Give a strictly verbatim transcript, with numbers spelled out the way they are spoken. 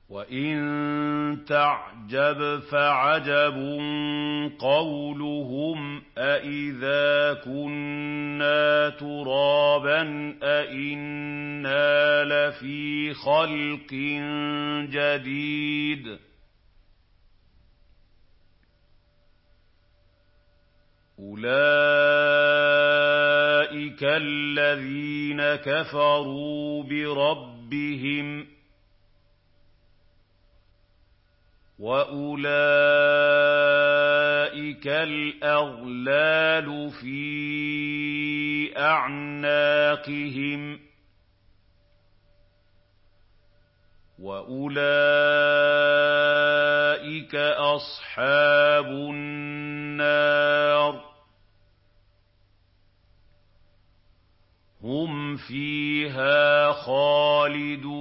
وَإِن تَعْجَبْ فَعَجَبٌ قَوْلُهُمْ أَإِذَا كُنَّا تُرَابًا أَإِنَّا لَفِي خَلْقٍ جَدِيدٍ ۗ أُولَٰئِكَ الَّذِينَ كَفَرُوا بِرَبِّهِمْ ۖ وَأُولَٰئِكَ الْأَغْلَالُ فِي أَعْنَاقِهِمْ ۖ وَأُولَٰئِكَ أَصْحَابُ النَّارِ ۖ هُمْ فِيهَا خَالِدُونَ.